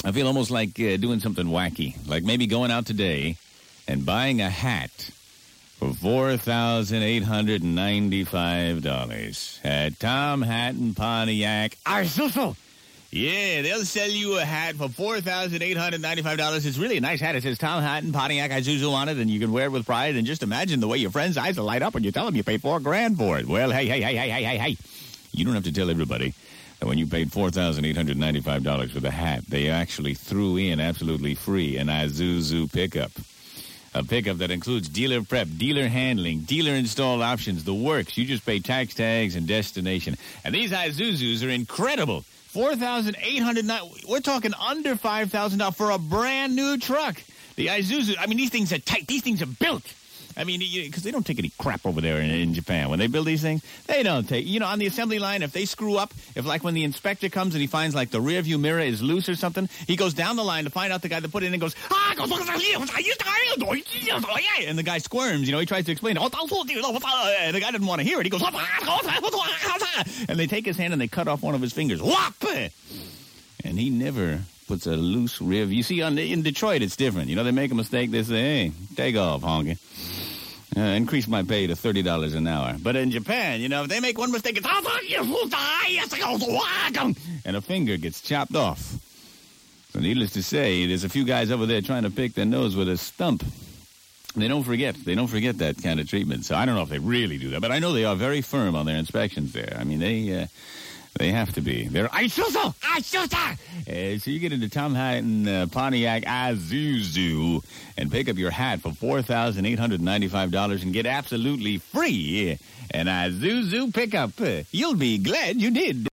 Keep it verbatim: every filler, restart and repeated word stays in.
I feel almost like uh, doing something wacky, like maybe going out today and buying a hat for four thousand eight hundred ninety-five dollars at Tom Hatton Pontiac. Isuzu. Yeah, they'll sell you a hat for four thousand eight hundred ninety-five dollars. It's really a nice hat. It says Tom Hatton Pontiac Isuzu on it, and you can wear it with pride. And just imagine the way your friends' eyes will light up when you tell them you paid four grand for it. Well, hey, hey, hey, hey, hey, hey, hey. You don't have to tell everybody that when you paid four thousand eight hundred ninety-five dollars for the hat, they actually threw in absolutely free an Isuzu pickup. A pickup that includes dealer prep, dealer handling, dealer installed options, the works. You just pay tax tags and destination. And these Isuzus are incredible. four thousand eight hundred dollars. We're talking under five thousand dollars for a brand new truck. The Isuzu, I mean, these things are tight. These things are built. I mean, because they don't take any crap over there in, in Japan. When they build these things, they don't take, you know, on the assembly line, if they screw up, if like when the inspector comes and he finds like the rear view mirror is loose or something, he goes down the line to find out the guy that put it in and goes, ah, and the guy squirms, you know, he tries to explain, and the guy doesn't want to hear it. He goes, and they take his hand and they cut off one of his fingers. And he never puts a loose rear view. You see, on the, in Detroit, it's different. You know, they make a mistake, they say, hey, take off, honky. Uh, increase my pay to thirty dollars an hour. But in Japan, you know, if they make one mistake, it's... and a finger gets chopped off. So needless to say, there's a few guys over there trying to pick their nose with a stump. They don't forget. They don't forget that kind of treatment. So I don't know if they really do that, but I know they are very firm on their inspections there. I mean, they... Uh, They have to be. They're Isuzu! Isuzu! Uh, so you get into Tom Hatton uh, Pontiac Isuzu and pick up your hat for four thousand eight hundred ninety-five dollars and get absolutely free an Isuzu pickup. Uh, you'll be glad you did.